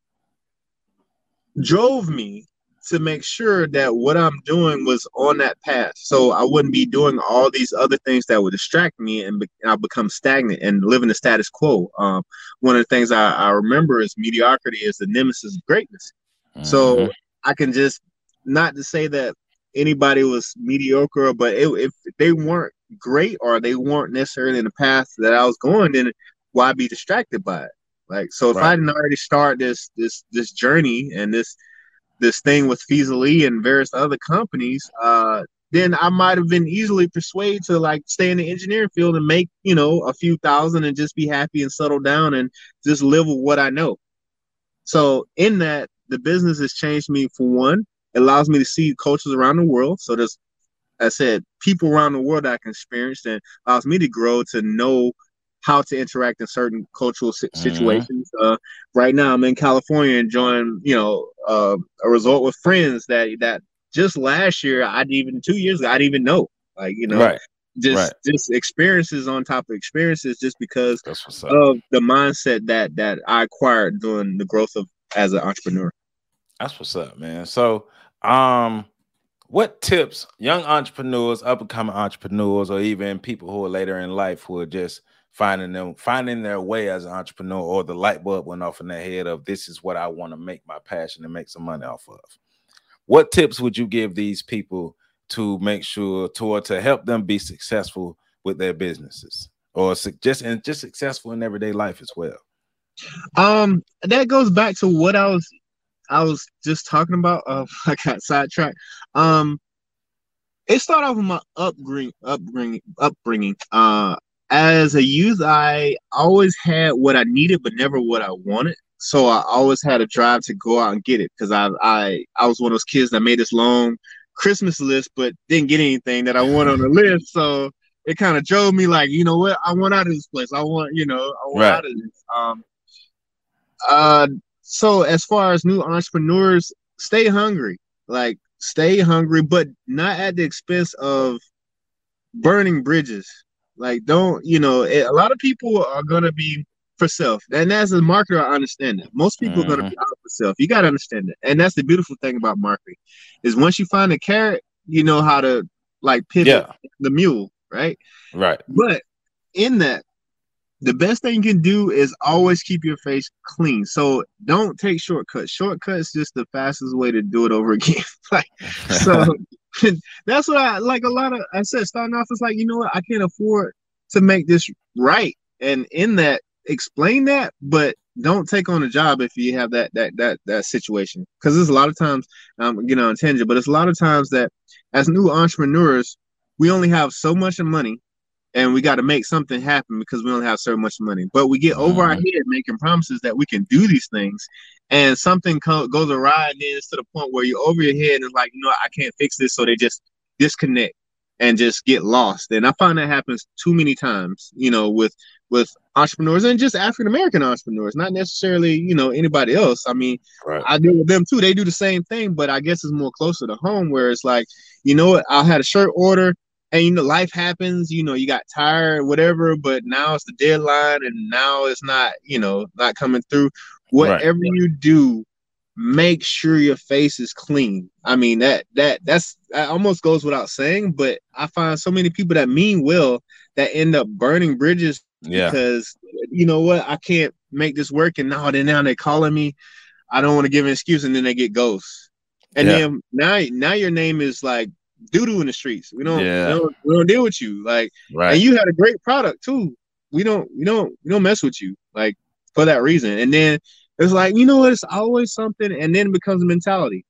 drove me to make sure that what I'm doing was on that path. So I wouldn't be doing all these other things that would distract me and be, I'll become stagnant and live in the status quo. Um, one of the things I, I remember is mediocrity is the nemesis of greatness. So Mhm. I can just, not to say that anybody was mediocre, but it, if they weren't great or they weren't necessarily in the path that I was going, then why be distracted by it? Like, so if I Right. didn't already start this this this journey and this this thing with Feasily and various other companies, uh, then I might have been easily persuaded to like stay in the engineering field and make, you know, a few thousand and just be happy and settle down and just live with what I know. So in that, the business has changed me for one. It allows me to see cultures around the world. So there's, I said, people around the world that I can experience, and allows me to grow to know how to interact in certain cultural si- Mhm. situations. Uh, right now, I'm in California enjoying, you know, uh, a resort with friends that that just last year, I'd even two years ago, I'd even know, like, you know, Right. Right. just just experiences on top of experiences, just because That's what's up. of the mindset that that I acquired during the growth of as an entrepreneur. That's what's up, man. So, um, what tips young entrepreneurs, up and coming entrepreneurs, or even people who are later in life who are just finding them, finding their way as an entrepreneur, or the light bulb went off in their head of this is what I want to make my passion and make some money off of. What tips would you give these people to make sure to, to help them be successful with their businesses, or just and just successful in everyday life as well? Um, that goes back to what I was I was just talking about. Uh, I got sidetracked. Um, it started off with my upbringing, upbringing, upbringing. Uh, as a youth, I always had what I needed, but never what I wanted. So I always had a drive to go out and get it, because I I I was one of those kids that made this long Christmas list, but didn't get anything that I want on the list. So it kind of drove me like, you know what, I want out of this place. I want, you know, I want right. out of this. Um, uh, so as far as new entrepreneurs, stay hungry, like stay hungry, but not at the expense of burning bridges. Like, don't, you know, it, a lot of people are going to be for self. And as a marketer, I understand that. Most people mm-hmm. are going to be out for self. You got to understand that. And that's the beautiful thing about marketing, is once you find a carrot, you know how to like pivot yeah. the mule, right? Right. But in that, the best thing you can do is always keep your face clean. So don't take shortcuts. Shortcuts just the fastest way to do it over again. Like, so that's what I like. A lot of, I said, starting off, it's like, you know what, I can't afford to make this right. And in that, explain that, but don't take on a job if you have that that that that situation. Because there's a lot of times, um, getting on a tangent, but it's a lot of times that as new entrepreneurs, we only have so much of money, and we got to make something happen because we only have so much money. But we get over mm-hmm. our head making promises that we can do these things, and something co- goes awry, and then it's to the point where you're over your head and it's like, you know, I can't fix this, so they just disconnect and just get lost. And I find that happens too many times, you know, with with entrepreneurs, and just African American entrepreneurs, not necessarily, you know, anybody else. I mean, right. I deal with them too. They do the same thing, but I guess it's more closer to home, where it's like, you know what, I had a shirt order, and you know, life happens, you know, you got tired, whatever, but now it's the deadline, and now it's not, you know, not coming through. Whatever right. you do, make sure your face is clean. I mean, that that that's that almost goes without saying, but I find so many people that mean well that end up burning bridges yeah. because, you know what, I can't make this work, and now then now they're calling me. I don't want to give an excuse, and then they get ghosts. And yeah. then now now your name is like doo-doo in the streets. We don't, yeah. we don't we don't deal with you. Like, right. and you had a great product too. We don't we don't we don't mess with you, like, for that reason. And then it's like, you know what, it's always something, and then it becomes a mentality.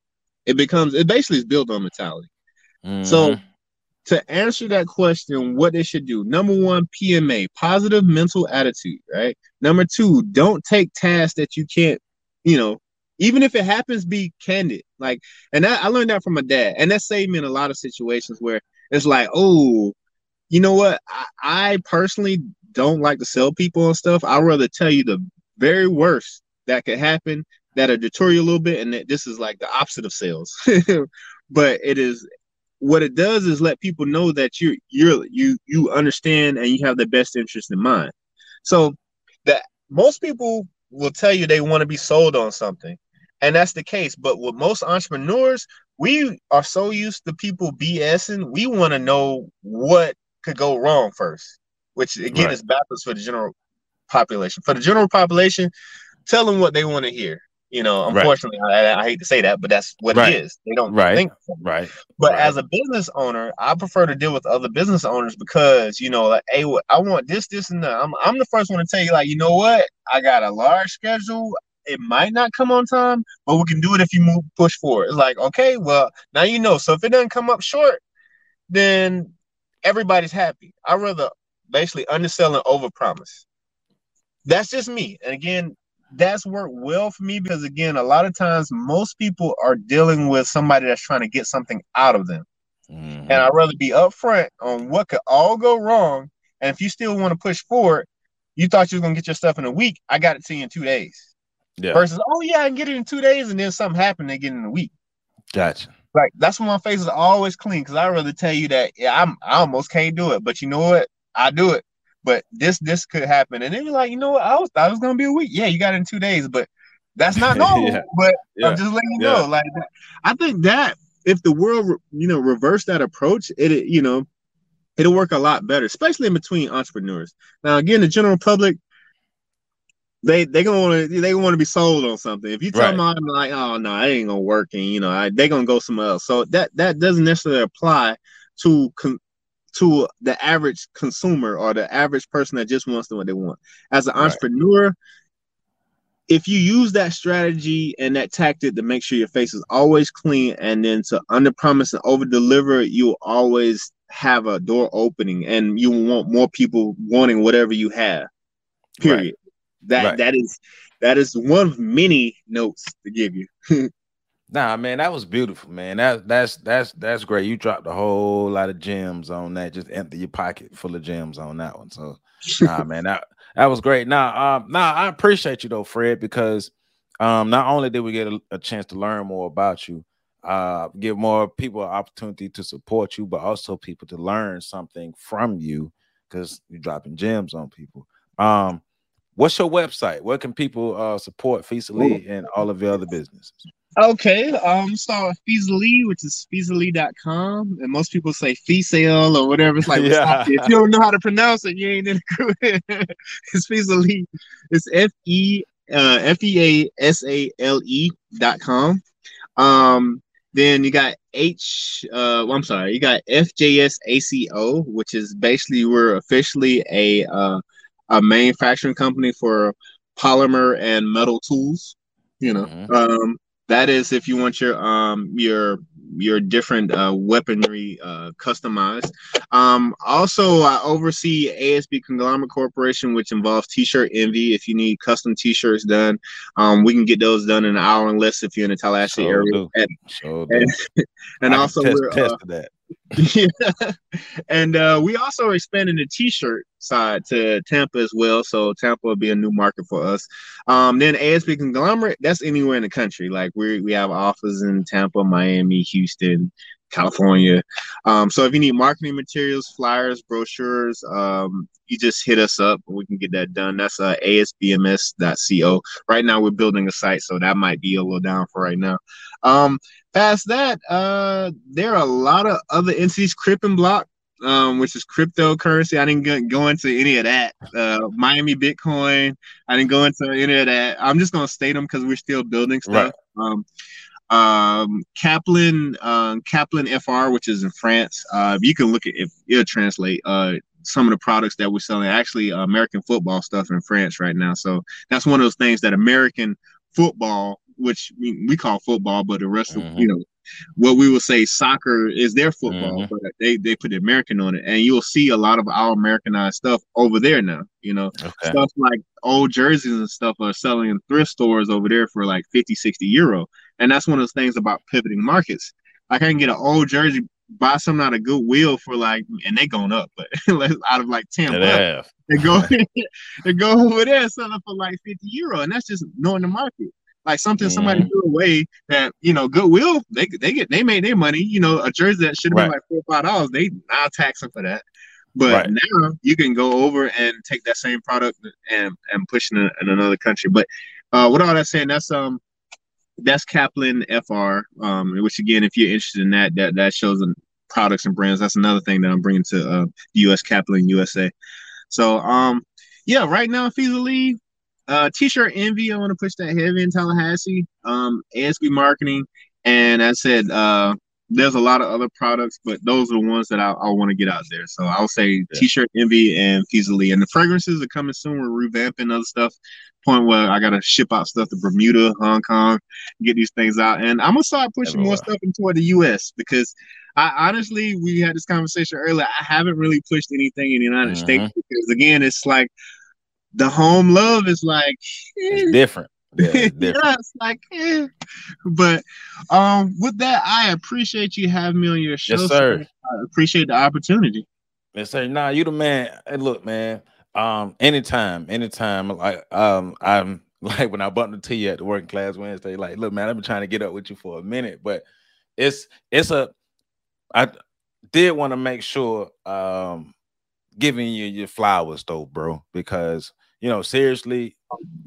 It becomes, it basically is built on mentality. Mm-hmm. So to answer that question, what they should do, number one, P M A, positive mental attitude, right? Number two, don't take tasks that you can't, you know, even if it happens, be candid. Like, and that, I learned that from my dad, and that saved me in a lot of situations where it's like, oh, you know what, I, I personally don't like to sell people and stuff. I'd rather tell you the very worst that could happen that'll deter you a little bit, and that this is like the opposite of sales. But it is, what it does is let people know that you you're you you understand and you have the best interest in mind. So that most people will tell you they want to be sold on something, and that's the case. But with most entrepreneurs, we are so used to people BSing, we want to know what could go wrong first, which again right. is backwards for the general population. For the general population, tell them what they want to hear. You know, unfortunately, right. I, I hate to say that, but that's what right. it is. They don't right. think. Right. But right. as a business owner, I prefer to deal with other business owners because, you know, like, hey, I want this, this, and that. I'm, I'm the first one to tell you, like, you know what? I got a large schedule. It might not come on time, but we can do it if you move, push forward. It's like, okay, well, now you know. So if it doesn't come up short, then everybody's happy. I'd rather basically undersell and overpromise. That's just me. And again, that's worked well for me because, again, a lot of times most people are dealing with somebody that's trying to get something out of them. Mm-hmm. And I'd rather be upfront on what could all go wrong. And if you still want to push forward, you thought you were going to get your stuff in a week. I got it to you in two days. Yeah. Versus, oh, yeah, I can get it in two days. And then something happened, they get it in a week. Gotcha. Like, that's when my face is always clean because I'd rather tell you that, yeah, I'm, I almost can't do it. But you know what? I do it. But this this could happen, and then you're like, you know what? I was thought it was gonna be a week. Yeah, you got it in two days, but that's not normal. yeah. But yeah. I'm just letting you yeah. know. Like, I think that if the world, you know, reversed that approach, it, you know, it'll work a lot better, especially in between entrepreneurs. Now, again, the general public, they they gonna want to they want to be sold on something. If you tell Right. them, I'm like, oh no, it ain't gonna work, and you know, I, they gonna go somewhere else. So that that doesn't necessarily apply to con- to the average consumer or the average person that just wants to what they want. As an Right. entrepreneur, if you use that strategy and that tactic to make sure your face is always clean, and then to under promise and over deliver, you'll always have a door opening, and you want more people wanting whatever you have. Right. Period. That Right. that is that is one of many notes to give you. Nah, man, that was beautiful, man. That that's that's that's great. You dropped a whole lot of gems on that. Just empty your pocket full of gems on that one. So, nah, man, that that was great. Now, um, nah, I appreciate you though, Fred, because um, not only did we get a, a chance to learn more about you, uh, give more people an opportunity to support you, but also people to learn something from you because you're dropping gems on people. Um, what's your website? Where can people uh support Feasally and all of your other businesses? Okay, um, start with Feasally, which is feasally dot com. And most people say Feasale or whatever. It's like, well, stop it. If Yeah. you don't know how to pronounce it, you ain't in the group. It's Feasally. It's F E uh F E A S A L E dot com. Um, then you got H uh well, I'm sorry, you got F J S A C O, which is basically we're officially a uh a manufacturing company for polymer and metal tools, you know. Hmm. Um that is if you want your um your your different uh weaponry uh customized. Um also I oversee A S B Conglomerate Corporation, which involves T-shirt Envy. If you need custom T-shirts done, um we can get those done in an hour and less if you're in the Tallahassee So area. do. And So and, do. and I can also test we're uh test to that. yeah. And uh, we also expanding the t-shirt side to Tampa as well. So Tampa will be a new market for us. Um, then A S B Conglomerate, that's anywhere in the country. Like we we have offices in Tampa, Miami, Houston, California. Um, so if you need marketing materials, flyers, brochures, um, you just hit us up. We can get that done. That's uh, A S B M S dot co. Right now we're building a site, so that might be a little down for right now. Um, Past that, uh, there are a lot of other entities. Crip and Block, um, which is cryptocurrency. I didn't go, go into any of that. Uh, Miami Bitcoin. I didn't go into any of that. I'm just gonna state them because we're still building Right. stuff. Um, um, Kaplan, um, Kaplan F R, which is in France. Uh, you can look at if it'll translate. Uh, some of the products that we're selling, actually, uh, American football stuff in France right now. So that's one of those things that American football, which we, we call football, but the rest of Hmm. you know what we would say soccer is their football, Hmm. but they they put the American on it, and you'll see a lot of our Americanized stuff over there now. You know, Okay. stuff like old jerseys and stuff are selling in thrift stores over there for like fifty, sixty euro. And that's one of the things about pivoting markets. Like I can get an old jersey, buy something out of Goodwill for like, and they going up, but out of like ten It bucks. have. They go, they go over there and sell it for like fifty euro, and that's just knowing the market. Like something somebody Hmm. threw away that you know Goodwill they they get they made their money. You know, a jersey that should have been Right. like four or five dollars, they now tax them for that. But Right. now you can go over and take that same product and and push it in, in another country. But uh, with all that saying, that's um that's Kaplan F R, um, which again, if you're interested in that, that that shows them products and brands. That's another thing that I'm bringing to uh, U S Kaplan U S A. So um, yeah, right now Feasally, uh, T-shirt Envy. I want to push that heavy in Tallahassee. Um, A S B marketing, and as I said, uh, there's a lot of other products, but those are the ones that I, I want to get out there. So I'll say Yeah. T-shirt Envy and Feasally, and the fragrances are coming soon. We're revamping other stuff. Point where I gotta ship out stuff to Bermuda, Hong Kong, get these things out, and I'm gonna start pushing more Everywhere. stuff into the U S because I honestly, we had this conversation earlier. I haven't really pushed anything in the United Hmm. States because again, it's like the home love is like, It's eh. different. Yeah, it's different. Yeah, it's like, eh. But um, with that, I appreciate you having me on your show. Yes, Sir. sir. I appreciate the opportunity. Yes, sir. Nah, you the man. Hey, look, man. Um, anytime, anytime. Like, um, I'm like when I bumped into you at the Working Class Wednesday. Like, look, man, I've been trying to get up with you for a minute, but it's it's a. I did want to make sure um giving you your flowers though, bro, because you know seriously,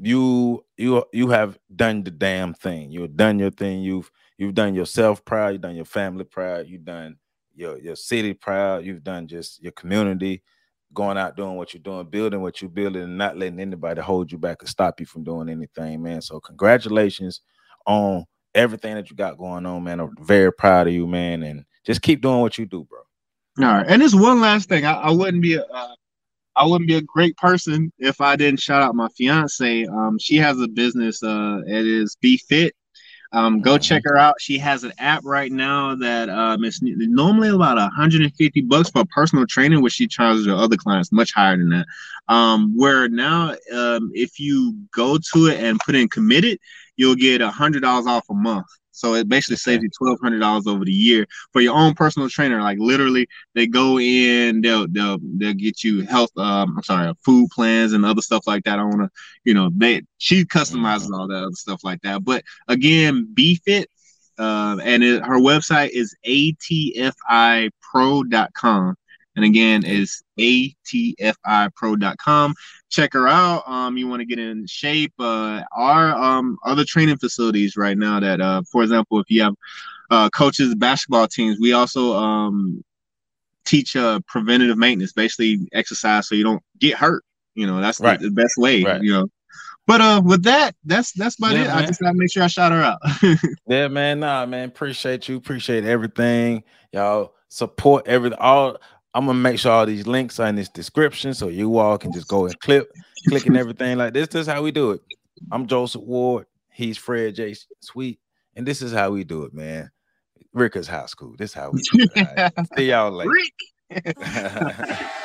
you you you have done the damn thing. You've done your thing. You've you've done yourself proud. You've done your family proud. You've done your your city proud. You've done just your community, going out doing what you're doing, building what you're building, and not letting anybody hold you back or stop you from doing anything, man. So congratulations on everything that you got going on, man. I'm very proud of you, man, and just keep doing what you do, bro. All right, and there's one last thing. I, I wouldn't be a uh, I wouldn't be a great person if I didn't shout out my fiance. Um, she has a business. Uh, it is Be Fit. Um, go mm-hmm. check her out. She has an app right now that um, it's normally about one hundred fifty bucks for personal training, which she charges her other clients much higher than that. Um, where now, um, if you go to it and put in committed, you'll get one hundred dollars off a month. So it basically okay. saves you twelve hundred dollars over the year for your own personal trainer. Like literally, they go in, they'll they'll they'll get you health. Um, I'm sorry, food plans and other stuff like that. I want to, you know, they she customizes all that other stuff like that. But again, Be Fit, uh, and it, her website is A T F I pro dot com. And again, it's A T F I pro dot com. Check her out. Um, you want to get in shape. Uh, our um other training facilities right now that, uh, for example, if you have uh, coaches, basketball teams, we also um teach uh preventative maintenance, basically exercise so you don't get hurt. You know, that's right. the, the best way. Right. You know. But uh, with that, that's that's about yeah, it. Man. I just gotta make sure I shout her out. Yeah, man. Nah, man. Appreciate you. Appreciate everything. Y'all support everything. All. I'm gonna make sure all these links are in this description so you all can just go and clip, click and everything like this. This is how we do it. I'm Joseph Ward. He's Fred J. Sweet, and this is how we do it, man. Rickers High School. This is how we do it. Right. See y'all later.